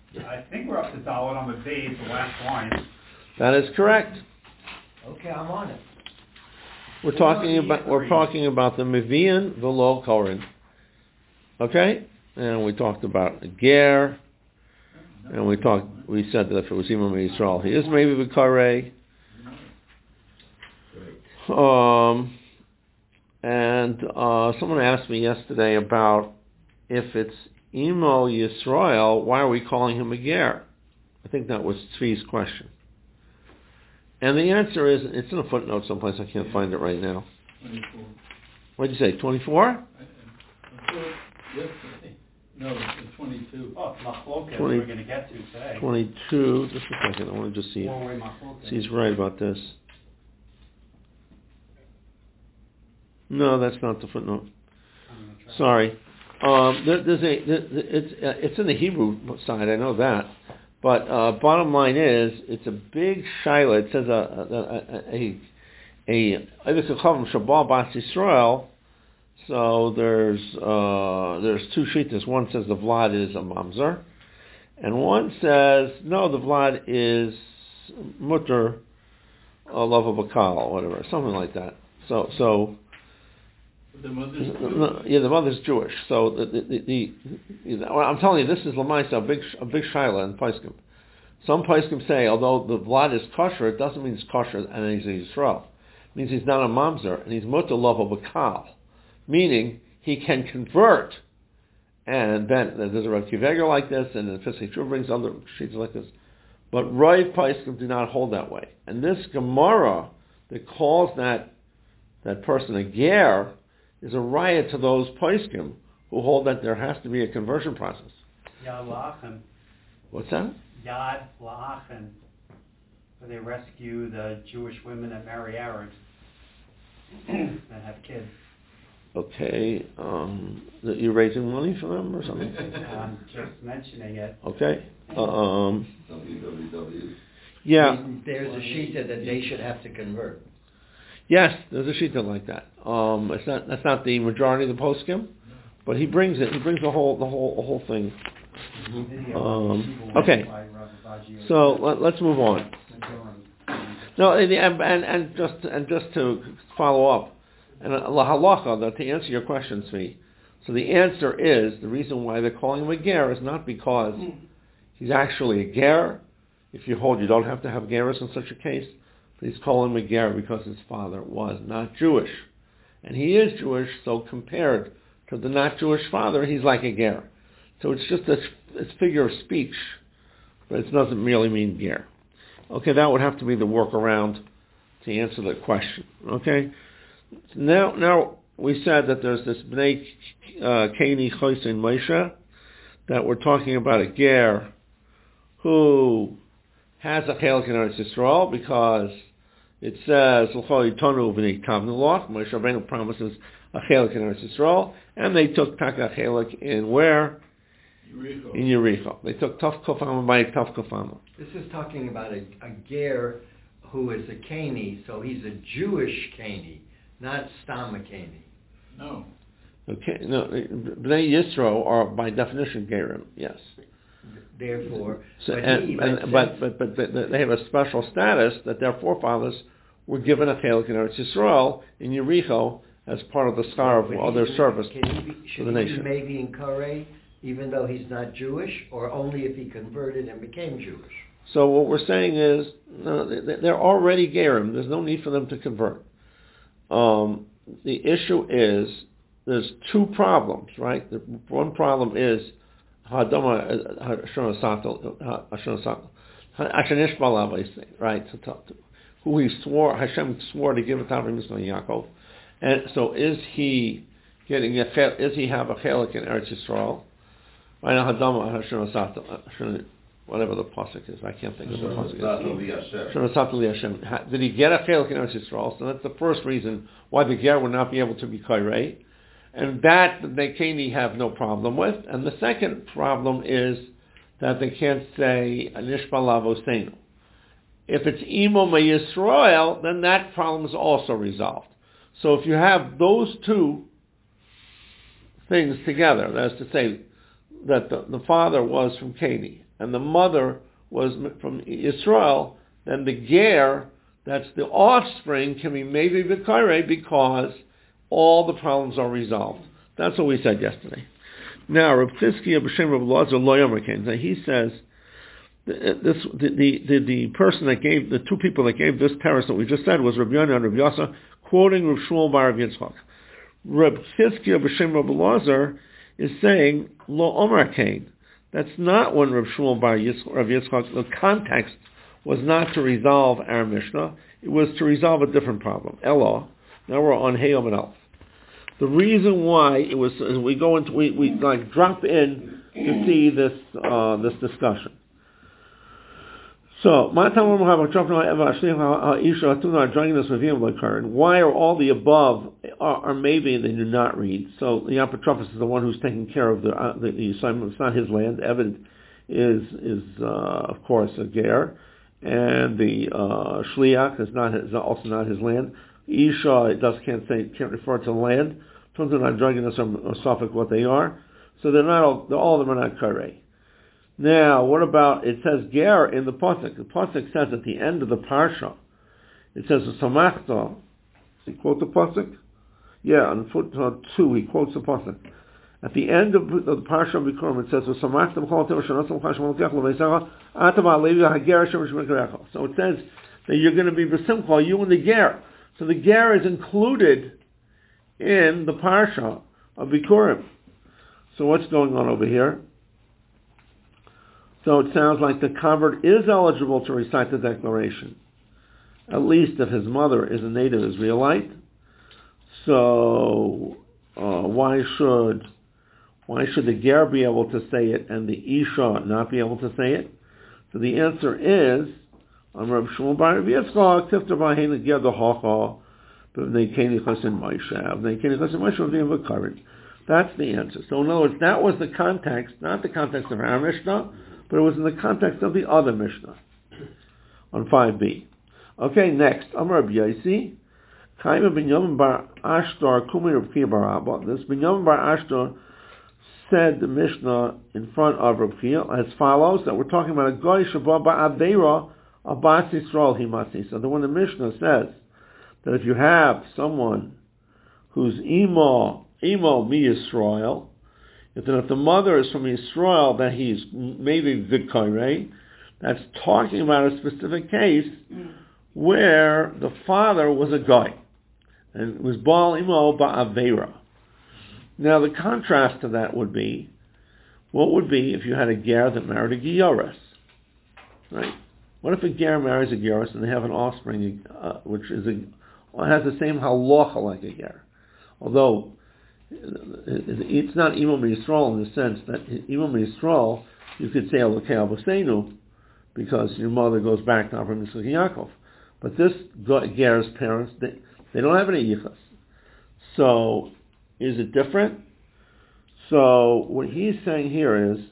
I think we're up to Dalet Amud Beis, the last line. That is correct. Okay, I'm on it. We're talking about the Mevian V'lo Korin. Okay? And we talked about a ger, and we said that if it was Imam Yisrael, he is maybe V'karei. And someone asked me yesterday about if it's Imo Yisrael, why are we calling him a ger? I think that was Tzvi's question. And the answer is, it's in a footnote someplace, I can't find it right now. 24. What did you say, 24? Yesterday. No, it's 22. Oh, Machloket, we're going to get to today. 22, just a second, I want to just see if he's right about this. No, that's not the footnote. Sorry. It's in the Hebrew side, I know that. But bottom line is, it's a big shaila. It says a Shabbat Bas Yisrael. So there's two shittas. One says the vlad is a mamzer, and one says no, the vlad is mutter, a love of a kal, or whatever, something like that. So the mother's Jewish. Yeah, the mother's Jewish. So I'm telling you, this is Lamaisa, a big shaila in Paiskim. Some Paiskim say, although the vlad is kosher, it doesn't mean it's kosher and he's a Yisrael. It means he's not a mamzer, and he's mutter love of a kal. Meaning, he can convert, and then there's a Rav Kiveger like this, and the Pesach Shur brings other sheets like this. But Rav Paiskim do not hold that way. And this Gemara that calls that person a ger is a riot to those Paiskim who hold that there has to be a conversion process. Yad La'achem. What's that? Yad La'achem, where they rescue the Jewish women that marry Arabs that have kids. Okay, that you're raising money for them or something? I'm just mentioning it. Okay. www. Yeah. There's a shita that they should have to convert. Yes, there's a shita like that. That's not the majority of the poskim, but he brings it. He brings the whole thing. Okay. So let's move on. No, and just to follow up. And halacha, to answer your question, Tzvi. So the answer is, the reason why they're calling him a ger is not because he's actually a ger. If you hold, you don't have to have gerus in such a case. But he's calling him a ger because his father was not Jewish. And he is Jewish, so compared to the not Jewish father, he's like a ger. So it's just a figure of speech, but it doesn't really mean ger. Okay, that would have to be the workaround to answer the question. Okay? Now we said that there's this Bnei Keni Chosin Moshe, that we're talking about a ger who has a chelik in Eretz Yisrael because it says L'chol Yitonu B'nei Tavnu Loch. Moshe Rabbeinu promises a chelik in Eretz Yisrael, and they took taka chelik in where? Yericho. In Yericho. They took Tov Kofama by Tov Kofama. This is talking about a ger who is a Keni, so he's a Jewish Keni. Not Stam Keni. No. Okay, no, Bnei Yisro are by definition gerim. Yes. Therefore, So, but they have a special status that their forefathers were given a chelik in Eretz Yisrael in Yericho as part of the schar of their service to the nation. Should he maybe in Korei, even though he's not Jewish, or only if he converted and became Jewish? So what we're saying is, no, they're already gerim. There's no need for them to convert. The issue is, there's two problems, right? The one problem is right? Who Hashem swore to give it to Yaakov, and so is he have a chelik in Eretz Yisrael? Whatever the pasuk is, I can't think of the pasuk. Did he get a chelik in Eretz Yisrael? So that's the first reason why the ger would not be able to be kairei, and that the Keni have no problem with. And the second problem is that they can't say Nishba Lavosenu. If it's Imo Yisrael, then that problem is also resolved. So if you have those two things together, that is to say, that the father was from Canaan and the mother was from Israel, then the ger, that's the offspring, can be maybe v'kairei because all the problems are resolved. That's what we said yesterday. Now, Rav Chizkiya b'shem Rav Elazar lo yomer kain. He says the person that gave, the two people that gave this teres that we just said was Rav Yonah and Rav Yasa, quoting Rav Shmuel bar Rav Yitzchak. Rav Chizkiya b'shem Rav Elazar is saying lo omer kain. That's not when Rav Shmuel bar Rav Yitzchak, the context was not to resolve our Mishnah, it was to resolve a different problem. Elo, now we're on Hayom and Elf. The reason why it was, we like drop in to see this discussion. So, why are all the above are maybe and they do not read? So the apotropos is the one who's taking care of the assignment. It's not his land. Evid is of course a ger, and the shliach is also not his land. Isha can't refer to the land. Turns out androgynous or sophic what they are. So all of them are not karei. Now, what about, it says ger in the pasuk. The pasuk says at the end of the parsha, it says samachta. Does he quote the pasuk? Yeah, on footnote 2 he quotes the pasuk. At the end of the parsha of Bikurim it says samachta b'chol teva shenosim l'chashem l'tiach l'veisecha atava levi hager shem shemikarecha. So it says that you're going to be b'simcha, you and the ger. So the ger is included in the parsha of Bikurim. So what's going on over here? So it sounds like the convert is eligible to recite the declaration, at least if his mother is a native Israelite. So why should the ger be able to say it and the isha not be able to say it? So the answer is, Rav Shmuel bar Rav Yitzchak tifter b'hein ger dehacha b'nei keni chasin ma'ishav b'nei keni chasin ma'ishav v'yim v'karin. That's the answer. So in other words, that was the context, not the context of our Mishnah, but it was in the context of the other Mishnah on 5b. Okay, next. Amar Rabbi Yaisi, Chaim ben Yamin bar Ashtar Kumi Rav Kiya bar Abba. This ben Yamin bar Ashtar said the Mishnah in front of Rav Kiya as follows: that we're talking about a goy shabba ba'aveira abbas Yisrael himasi. So the one the Mishnah says that if you have someone who's imo mi Yisrael, if the mother is from Yisrael, that he's maybe v'kairei, that's talking about a specific case where the father was a guy and it was Baal Imo Ba'avera. Now the contrast to that would be, what would be if you had a ger that married a gioris, right? What if a ger marries a gioris and they have an offspring which has the same halacha like a ger, although it's not Imam Yisrael in the sense that Imam Yisrael, you could say Elokei Avosenu, because your mother goes back to Avraham Yitzchak and Yaakov. But this ger's parents, they don't have any yichas. So, is it different? So, what he's saying here is,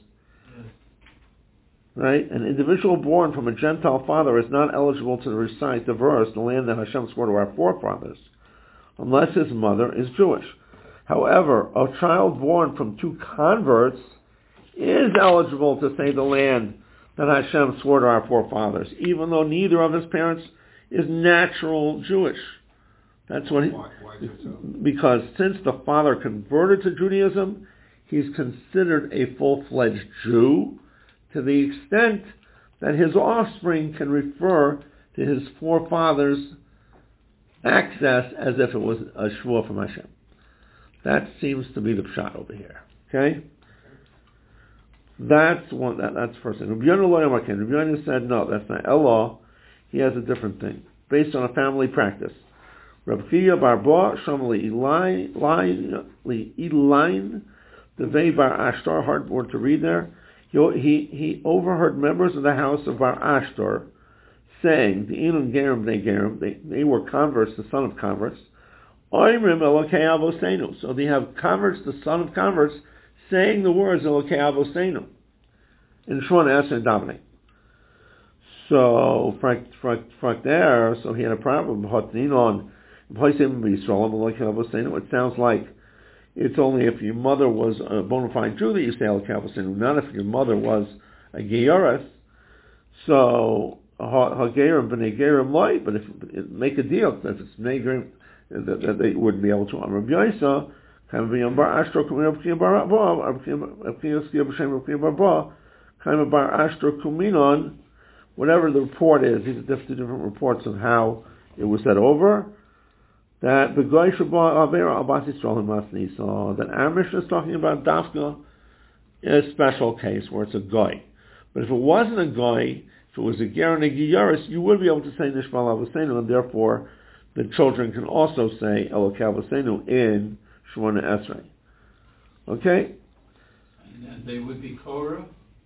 right, an individual born from a Gentile father is not eligible to recite the verse, the land that Hashem swore to our forefathers, unless his mother is Jewish. However, a child born from two converts is eligible to say the land that Hashem swore to our forefathers, even though neither of his parents is natural Jewish. That's what because since the father converted to Judaism, he's considered a full-fledged Jew to the extent that his offspring can refer to his forefathers' access as if it was a shvuah from Hashem. That seems to be the pshat over here. Okay? That's one. That's the first thing. Rabbi Yonah said, no, that's not Elah. He has a different thing. Based on a family practice. Rabbi Kiya bar Ba, Shamali Elaine, Devei bar Ashtar, hard word to read there. He overheard members of the house of Bar Ashtar saying, the Elon Gerim, they were converts, the son of converts. Oimrim Elokei Avosenu. So they have converts, the son of converts, saying the words Elokei Avosenu in Shemona Esrei davening. So frak there, so he had a problem. It sounds like It's only if your mother was a bona fide Jew that you say Elokei Avosenu, not if your mother was a Geyaris. So Hagerim b'nei Gerim loy, but if make a deal that it's b'nei Gerim that they wouldn't be able to. Rabbi Yosa, kind of b'yam bar Ashtor kumino b'kiyam bar Rabba, b'kiyam skiyam b'shem b'kiyam bar Rabba, kind of bar Ashtor kuminon. Whatever the report is, these are different reports of how it was said over. That the Goy Shabbat Avera Abbas Yisrael Masni. So that our Mishnah is talking about Dafka in a special case where it's a Goy. But if it wasn't a Goy, if it was a Ger and a Giyaris, you would be able to say Nishmal Avosenu, and therefore the children can also say Elokei Avosenu in Shemona Esrei. Okay? And they would be Korah?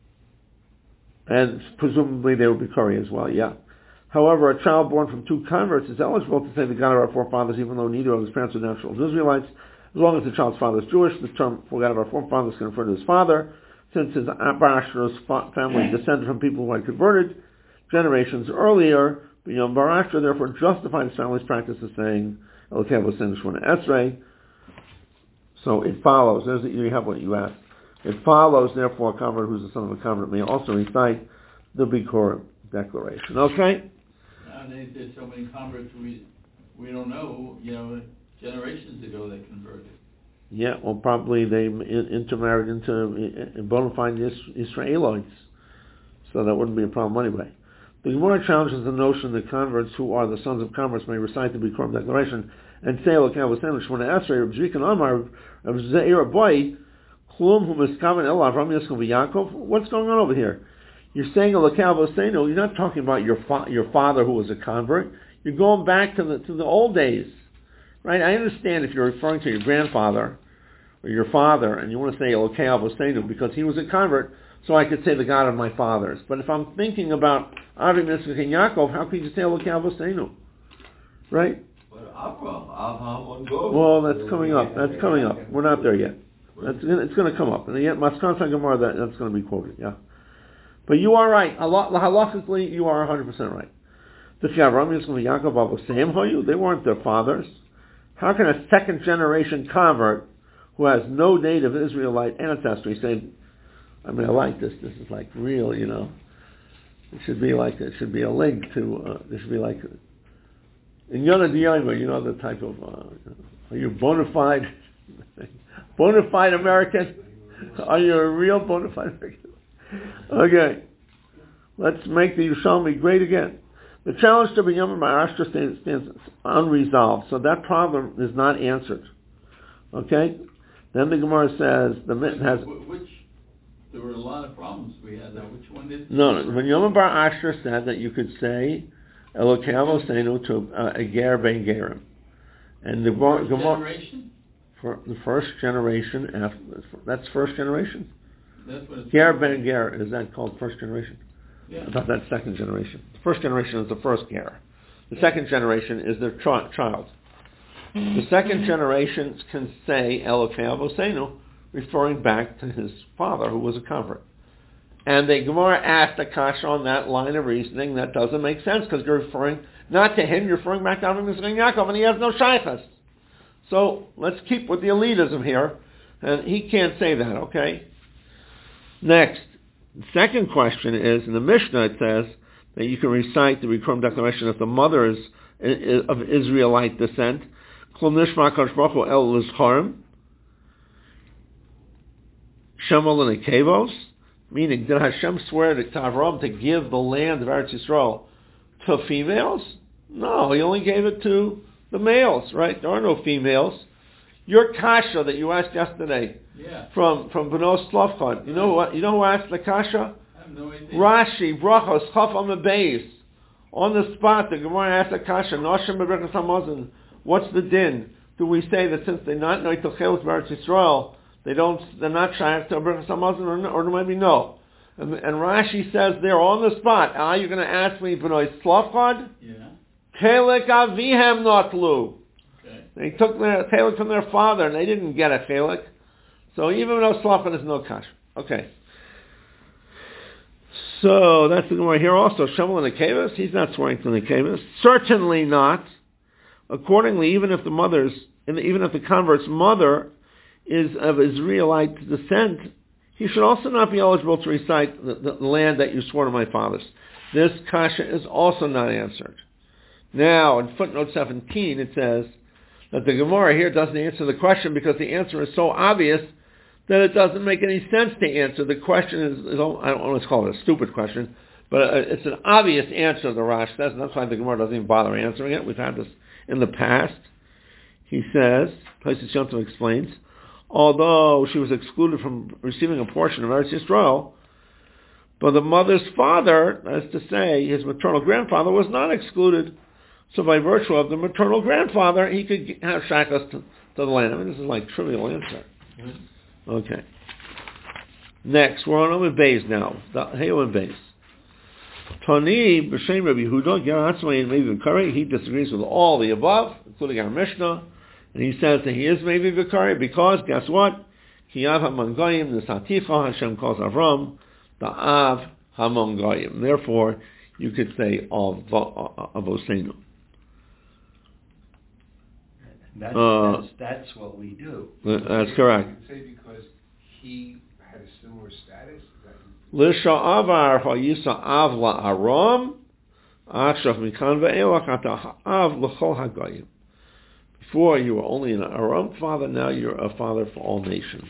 And presumably they would be Kori as well, yeah. However, a child born from two converts is eligible to say the God of our forefathers, even though neither of his parents were natural Israelites, as long as the child's father is Jewish. The term for God of our forefathers can refer to his father, since his Bar Asher's family descended from people who had converted generations earlier. B'yom Bar Asher therefore justified his family's practice of saying Elokei Avosenu Shemona Esrei. So it follows. You have what you asked. It follows, therefore, a convert who's the son of a convert may also recite the Bikurim declaration. Okay? Nowadays there's so many converts we don't know, generations ago they converted. Yeah, well probably they intermarried into bona fide Israelites. So that wouldn't be a problem anyway. The Gemara challenges the notion that converts who are the sons of converts may recite the Bikurim declaration and say Elokei Avosenu Shemona Esrei, Rav Zvikan Amar, Rav Zeir Abai, Klum Hu Miskaven El Avram Yisrael v'Yaakov. What's going on over here? You're saying Elokei Avosenu. You're not talking about your father who was a convert. You're going back to the old days, right? I understand if you're referring to your grandfather or your father and you want to say Elokei Avosenu because he was a convert, so I could say the God of my fathers. But if I'm thinking about Avram Yitzchak and Yaakov, how could you say Elokei Avosenu, right? Well, that's coming up. We're not there yet. It's going to come up, and yet Maskan Gemara that's going to be quoted. Yeah. But you are right. Halachically, you are 100% right. They weren't their fathers. How can a second generation convert who has no native Israelite ancestry say, I like this. This is like real, It should be a link to, there should be like, in Yonah D'Yomer, the type of, are you bona fide American? Are you a real bona fide American? Okay, let's make the Yerushalmi great again. The challenge to Binyamin Bar Asher stands unresolved, so that problem is not answered. Okay? Then the Gemara says the mitten has. There were a lot of problems we had. Now, which one did? No. Binyamin Bar Asher said that you could say Elokei Avosenu to a Ger ben Gerim, and the Gemara for the first generation after. That's first generation. That's what it's Ger ben Ger, is that called first generation? Yeah. I thought that's second generation. The first generation is the first Ger. The second generation is their child. The second generation can say Elokei Avosenu, referring back to his father who was a convert. And the Gemara asked a kasha on that line of reasoning that doesn't make sense because you're referring not to him, you're referring back to Avram Yitzchak and Yaakov, and he has no shaychus. So let's keep with the elitism here, and he can't say that, okay? Next, the second question is, in the Mishnah it says that you can recite the Bikurim declaration if the mother is of Israelite descent. Klum nishma kadosh baruch hu el lizcharim shemal l'nekevos, meaning did Hashem swear to Avram to give the land of Eretz Yisrael to females? No, he only gave it to the males, right? There are no females. Your kasha that you asked yesterday, from Bnos Slavchon. You know who asked the kasha? I have no idea. Rashi, Brachos, Chaf Amabeis. On the spot, the Gemara asked the kasha, Noshim Beberkas Hamazon. What's the din? Do we say that since they're not Noitochelus Eretz Yisrael, they're not Shaykh to Beberkas Hamazon, or maybe no? And Rashi says there on the spot, you're going to ask me Bnos Slavchon? Yeah. Chelek Avihem Notlu. Okay. They took their chelek from their father, and they didn't get a chelek. So even though Slafan is no kash. Okay. So that's the Gemara here also. Shemal and Nekevis, he's not swearing to Nekevis. Certainly not. Accordingly, even if the convert's mother is of Israelite descent, he should also not be eligible to recite the land that you swore to my fathers. This kasha is also not answered. Now, in footnote 17, it says that the Gemara here doesn't answer the question because the answer is so obvious that it doesn't make any sense to answer. The question is I don't want to call it a stupid question, but it's an obvious answer, the Rash says, and that's why the Gemara doesn't even bother answering it. We've had this in the past. He says, Tosis Yontif explains, although she was excluded from receiving a portion of Eretz Yisrael, but the mother's father, that is to say, his maternal grandfather, was not excluded. So by virtue of the maternal grandfather, he could have shaykhus to the land. I mean, this is like trivial answer. Okay. Next, we're on Amud Beis now. Amud Beis. Tani b'shem Rabbi Yehuda Ger Atzmai and Mevi V'Kari. He disagrees with all the above, including our Mishnah, and he says that he is Mevi V'Kari because guess what? Ki Av HaMangayim Nisaticha Hashem calls Avram the Av HaMangayim. Therefore, you could say Avosenu. That's what we do. That's correct. You can say because he had a similar status. L'sha'avar ha'yisa av la'aram, achshav mikan ve'elach ata av l'chol ha'goyim. Before you were only an Aram father, now you're a father for all nations.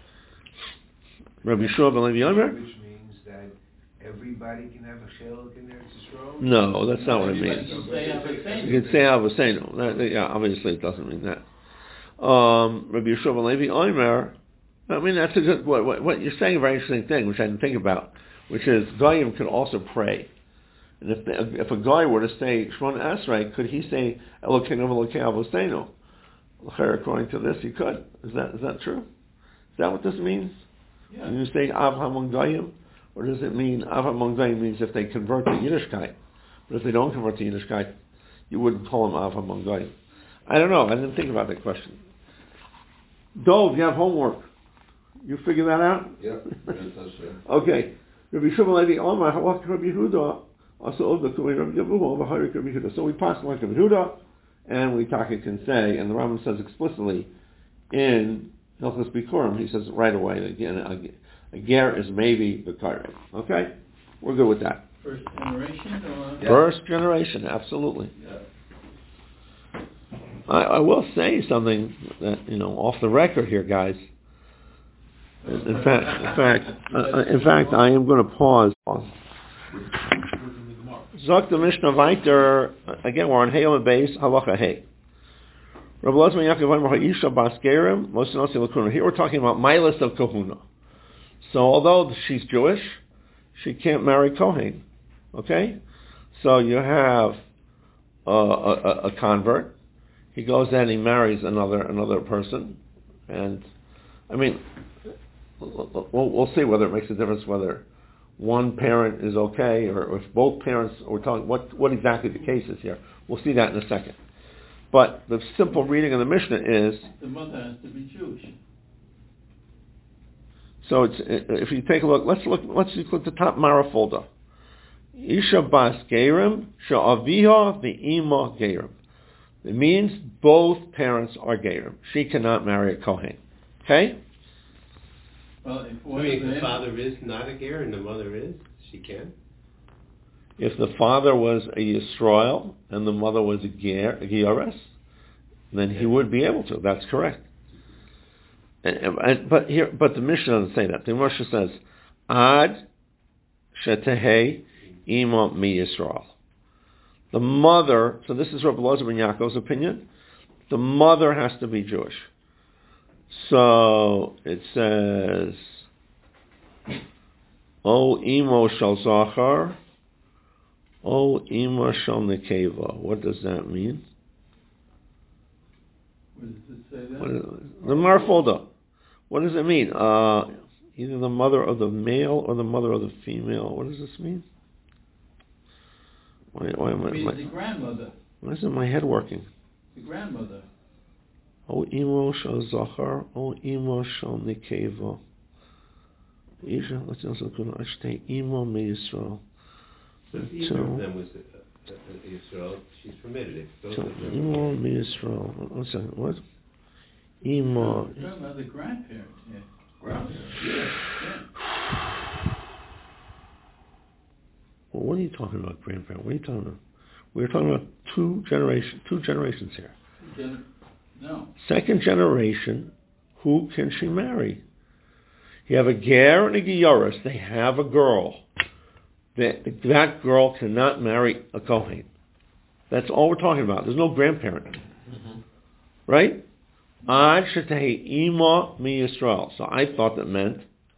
Rabbi Yeshua ben Levi Yomer? Which means that everybody can have a chelak in Eretz Yisrael? No, that's not what it means. You can say Avosenu. Yeah, obviously it doesn't mean that. Rabbi Yeshua ben Levi Yomer, I mean, that's a good, what you're saying, a very interesting thing, which I didn't think about, which is Goyim could also pray. And if a guy were to say Shmon Esrei, could he say Elokeinu Elokei Avosenu? According to this, he could. Is that true? Is that what this means? Yeah. When you say Av Hamon Goyim, or does it mean Av Hamon Goyim means if they convert to Yiddishkeit? But if they don't convert to Yiddishkeit, you wouldn't call them Av Hamon Goyim. I don't know. I didn't think about that question. Dov, you have homework. You figure that out? Yeah. Okay. Rabbi Shimon Levi Omar, Halach Rabbi Yehuda, also of the Kuei Rabbi Yehuda, V'Harik Rabbi Yehuda. So we pass like Rabbi Yehuda, and we can say, and the Rambam says explicitly in Hilchos Bikurim, he says right away again, a ger is maybe the Kairi. Okay, we're good with that. First generation, or First generation, absolutely. yeah. I will say something that off the record here, guys. In fact, I am going to pause. Zok the Mishnah weiter. Again, we're on Amud Beis Halacha Hey. Rabbi Lozman Yaakov Omer Ha'isha Bas Gerim Moshe Nasi L'Kuna. Here we're talking about Milas of Kahuna. So although she's Jewish, she can't marry Kohen. Okay, so you have a convert. He goes and he marries another person, and I mean. We'll see whether it makes a difference whether one parent is okay or if both parents. We're talking what exactly the case is here. We'll see that in a second. But the simple reading of the Mishnah is the mother has to be Jewish. So if you take a look, let's just look at the top Mara folder. Isha bas gerim sha'aviha ve'ima gerim. It means both parents are gerim. She cannot marry a kohen. Okay. Well, if the father is not a ger and the mother is, she can? If the father was a Yisrael and the mother was a Gioris, then he would be able to. That's correct. But the Mishnah doesn't say that. The Mishnah says, Ad shetehei ima mi Yisrael. The mother, so this is Rabbi Elazar ben Yaakov's opinion, the mother has to be Jewish. So it says, O imo shal zachar, O imo shal nekeva. What does that mean? What does it say there? The Marfolda. What does it mean? Either the mother of the male or the mother of the female. What does this mean? Why am It means the grandmother. Why isn't my head working? The grandmother. O imo shal zachar, O imo shal nekeva. Isha, let's also go to Ashtei imo me Yisrael. So if either of them was Yisrael, she's permitted it. Both of them. Imo me Yisrael. One second, what? Ima. We're talking about the grandparents, yeah. Grandparents. Yeah. Well, what are you talking about, grandparent? What are you talking about? We're talking about two generations here. No. Second generation, who can she marry? You have a ger and a gioris. They have a girl. That girl cannot marry a kohen. That's all we're talking about. There's no grandparent. Mm-hmm. Right? Ad shetei ima mi Yisrael. So I thought that meant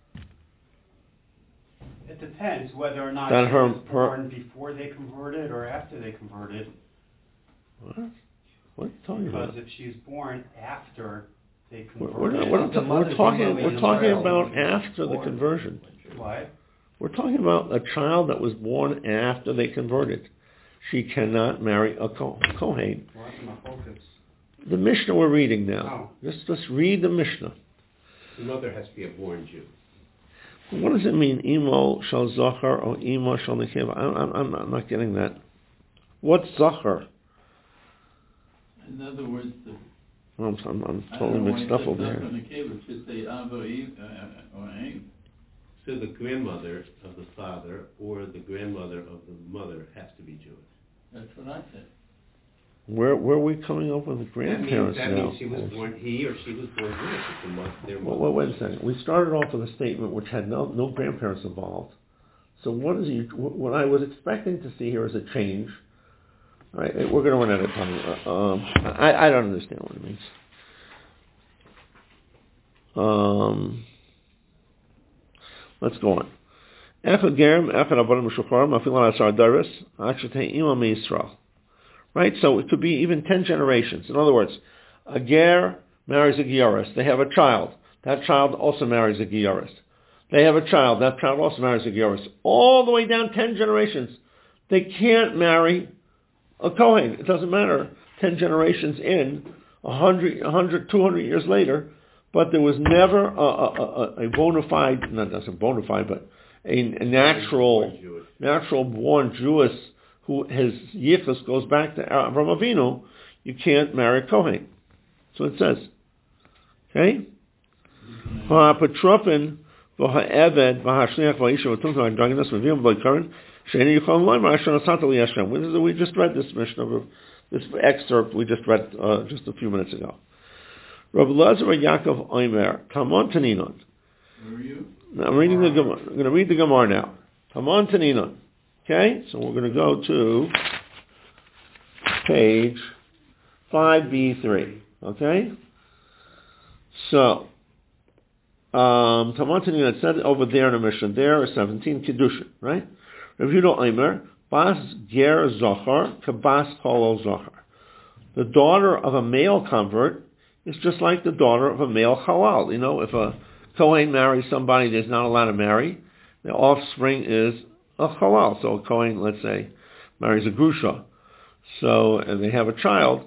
It depends whether or not that she her- was born before they converted or after they converted. what? What are you talking Because about? if she's born after they We're converted, talking about after the conversion. what? We're talking about a child that was born after they converted. She cannot marry a kohen. Well, that's my focus. The Mishnah we're reading now. Just read the Mishnah. The mother has to be a born Jew. What does it mean? Imo shall zachar or imo shall nekeva? I'm not getting that. What's zachar? In other words, I'm totally mixed up over here. Just say or aim. So the grandmother of the father or the grandmother of the mother has to be Jewish. That's what I said. Where are we coming up with the grandparents that now? means he was born, he or she was born Jewish. It's the their mother. Well, wait a second. We started off with a statement which had no grandparents involved. So what I was expecting to see here is a change. All right, we're going to run out of time. I don't understand what it means. Let's go on. Right, so it could be even 10 generations. In other words, a ger marries a gioris. They have a child. That child also marries a gioris. They have a child. That child also marries a gioris. All the way down 10 generations. They can't marry a kohen. It doesn't matter. 10 generations in, 100, 200 years later, but there was never a bona fide, not bona fide, but a natural born Jewess who his yichus goes back to Avraham Avinu. You can't marry a kohen. So it says. Okay? Ha'apotropin v'ha'eved v'ha'shliach v'ha'isha v'tumta v'ha'draginas v'viyam v'ha'karan she'eni yichol loymar asher nasata li Hashem. We just read this Mishnah, this excerpt we just read just a few minutes ago. Rabbi Lazar Yaakov Omer, Tamon Taninon. Where are you? I'm reading the Gemara. I'm going to read the Gemara now. Tamon Taninon. Okay, so we're going to go to page 5b3. Okay, so Tamon Taninon, it said over there in the Mishnah, there is 17 Kiddushin, right? Rabbi Yehuda Omer, Bas Ger Zochar, Kabas Kolo Zochar. The daughter of a male convert is just like the daughter of a male halal. You know, if a Kohen marries somebody that's not allowed to marry, the offspring is a halal. So a Kohen, let's say, marries a grusha. So, and they have a child,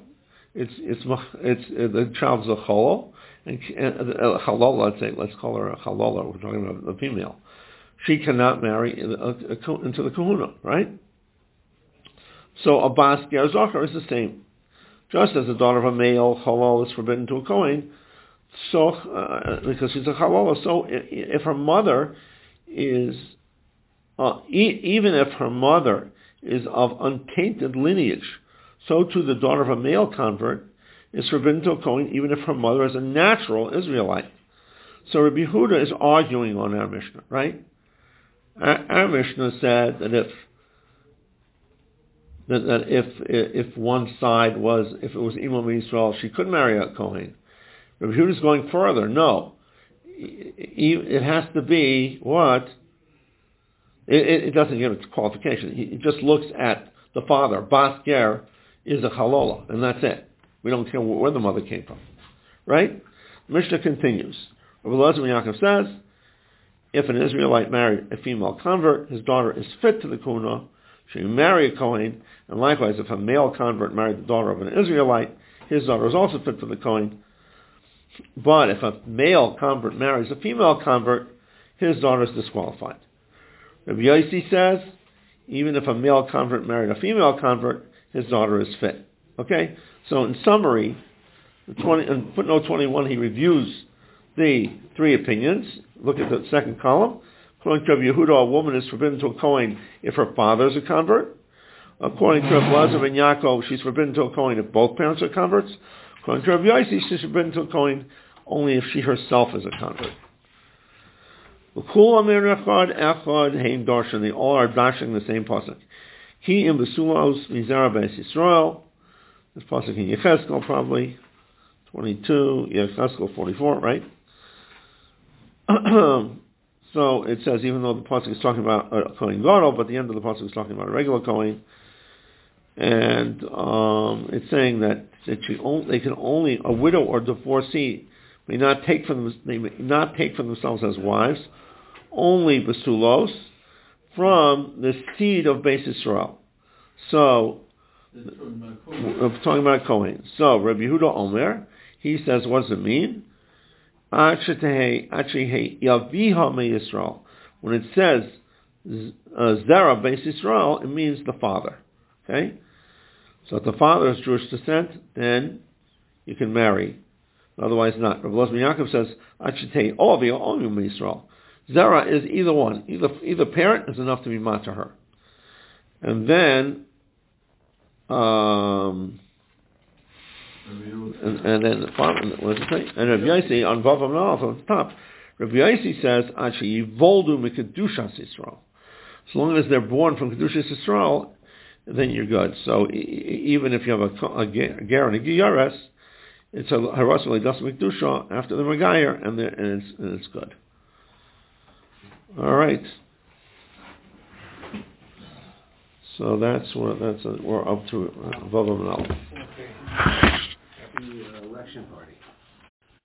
the child's a halal, and halal, let's call her a halala, we're talking about a female. She cannot marry into the kahuna, right? So a bas ger zochar is the same. Just as the daughter of a male halal is forbidden to a kohen, so because she's a halal, so if her mother is, even if her mother is of untainted lineage, so too the daughter of a male convert is forbidden to a kohen, even if her mother is a natural Israelite. So Rabbi Yehuda is arguing on our Mishnah, right? Our Mishnah said that if one side was, if it was Imam Yisrael, she could marry a Kohen. Rabbi Yehuda is going further. No, it has to be what? It doesn't give its qualification. It just looks at the father. Bas ger is a halola, and that's it. We don't care where the mother came from, right? Mishnah continues. Rabbi Elazar ben Yaakov says, if an Israelite married a female convert, his daughter is fit to the kuna. She may marry a Kohen, and likewise, if a male convert married the daughter of an Israelite, his daughter is also fit for the Kohen. But if a male convert marries a female convert, his daughter is disqualified. Rabbi Yossi says, even if a male convert married a female convert, his daughter is fit. Okay? So in summary, In footnote 21, he reviews the three opinions. Look at the second column. According to Rabbi Yehuda, a woman is forbidden to a Kohen if her father is a convert. According to Rabbi Lazar ben Yaakov, she's forbidden to a Kohen if both parents are converts. According to Rabbi Yossi, she's forbidden to a Kohen only if she herself is a convert. They all are dashing the same pasuk. He in Besulos Mizara Beis Yisrael. This pasuk in Yechezkel probably 22, Yechezkel 44, right? So it says, even though the pasuk is talking about a Kohen Gadol, but the end of the pasuk is talking about a regular Kohen, and it's saying that they can only, a widow or divorcee may not take for themselves as wives only Basulos from the seed of Beis Yisrael. So, we're talking about Kohen. So, Rabbi Yehuda Omer, he says, what does it mean? When it says Zera Beis Yisrael, it means the father. Okay? So if the father is Jewish descent, then you can marry. Otherwise not. Rabbi Elazar ben Yaakov says, Yisrael. Zera is either one. Either parent is enough to be mat to her. And then and then the father, what does it say? And Rabbi Yossi on Vav Aleph on the top. Rabbi Yossi says, Yivoldu mikedushas Yisrael. As long as they're born from kedushas Yisrael, then you're good. So even if you have a ger and a giyares, it's a haras v'leidas mikdusha after the megayer, and it's good. All right. So we're up to Vav Aleph. Okay. Happy election party.